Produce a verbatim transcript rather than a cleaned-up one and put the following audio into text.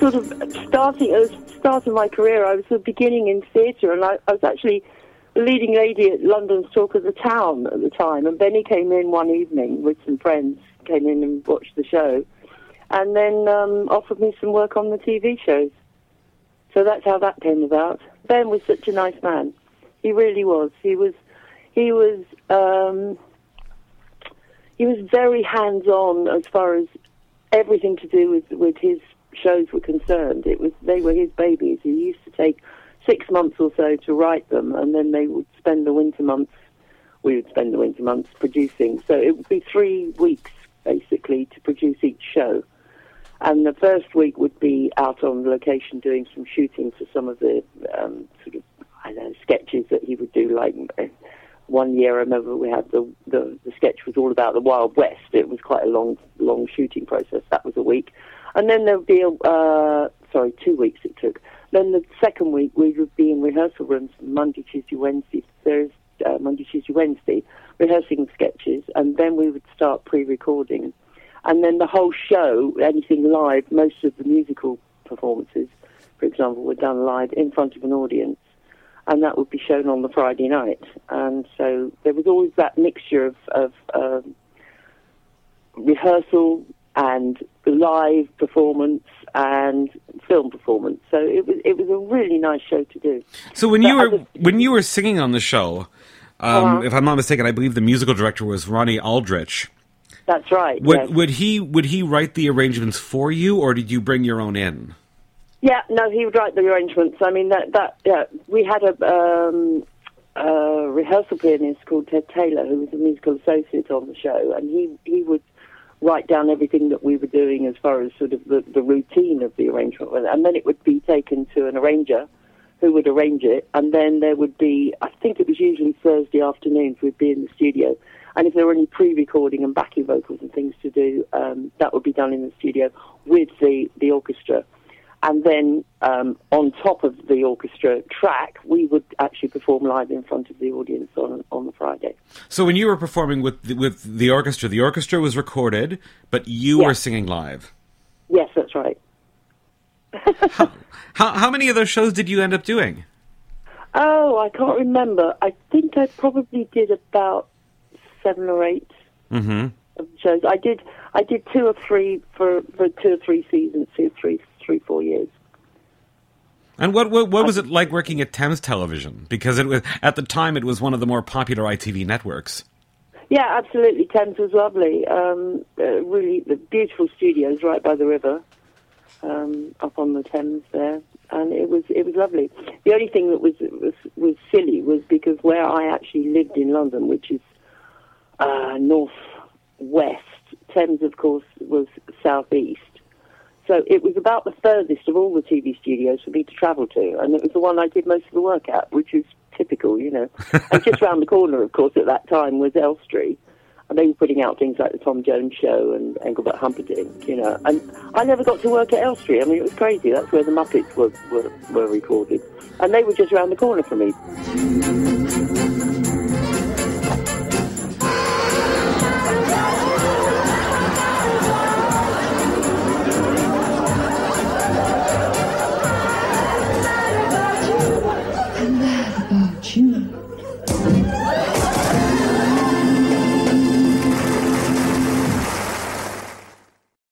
sort of starting, I was starting my career, I was sort of beginning in theatre, and I, I was actually the leading lady at London's Talk of the Town at the time, and Benny came in one evening with some friends, came in and watched the show, and then um, offered me some work on the T V shows. So that's how that came about. Ben was such a nice man. He really was. He was, he was, um, he was very hands-on as far as everything to do with, with his shows were concerned. It was, they were his babies. He used to take six months or so to write them, and then they would spend the winter months, we would spend the winter months producing. So it would be three weeks, basically, to produce each show. And the first week would be out on location doing some shooting for some of the um, sort of, I don't know, sketches that he would do. Like uh, one year, I remember we had the, the the sketch was all about the Wild West. It was quite a long, long shooting process. That was a week. And then there would be, a, uh, sorry, two weeks it took. Then the second week we would be in rehearsal rooms Monday, Tuesday, Wednesday, Thursday, uh, Monday, Tuesday, Wednesday, rehearsing sketches, and then we would start pre-recording. And then the whole show, anything live, most of the musical performances, for example, were done live in front of an audience, and that would be shown on the Friday night. And so there was always that mixture of, of um, rehearsal and live performance and film performance. So it was it was a really nice show to do. So when but you were was, when you were singing on the show, um, uh-huh. if I'm not mistaken, I believe the musical director was Ronnie Aldrich. That's right. Would, yes. would he would he write the arrangements for you, or did you bring your own in? Yeah, no, he would write the arrangements. I mean, that that yeah, we had a, um, a rehearsal pianist called Ted Taylor, who was a musical associate on the show, and he he would write down everything that we were doing as far as sort of the, the routine of the arrangement, and then it would be taken to an arranger who would arrange it, and then there would be, I think it was usually Thursday afternoons, we'd be in the studio. And if there were any pre-recording and backing vocals and things to do, um, that would be done in the studio with the, the orchestra. And then um, on top of the orchestra track, we would actually perform live in front of the audience on on the Friday. So when you were performing with the, with the orchestra, the orchestra was recorded, but you yes. were singing live? Yes, that's right. how, how, how many of those shows did you end up doing? Oh, I can't remember. I think I probably did about seven or eight mm-hmm. of shows. I did I did two or three for, for two or three seasons, two or three, three, four years. And what what, what was it like working at Thames Television? Because it was at the time it was one of the more popular I T V networks. Yeah, absolutely. Thames was lovely. Um, uh, really, the beautiful studios right by the river, um, up on the Thames there, and it was it was lovely. The only thing that was was, was silly was because where I actually lived in London, which is Uh, north-west. Thames, of course, was southeast. So it was about the furthest of all the T V studios for me to travel to, and it was the one I did most of the work at, which is typical, you know. And just round the corner, of course, at that time was Elstree, and they were putting out things like the Tom Jones Show and Engelbert Humperdinck, you know. And I never got to work at Elstree. I mean, it was crazy. That's where the Muppets were, were, were recorded. And they were just round the corner from me.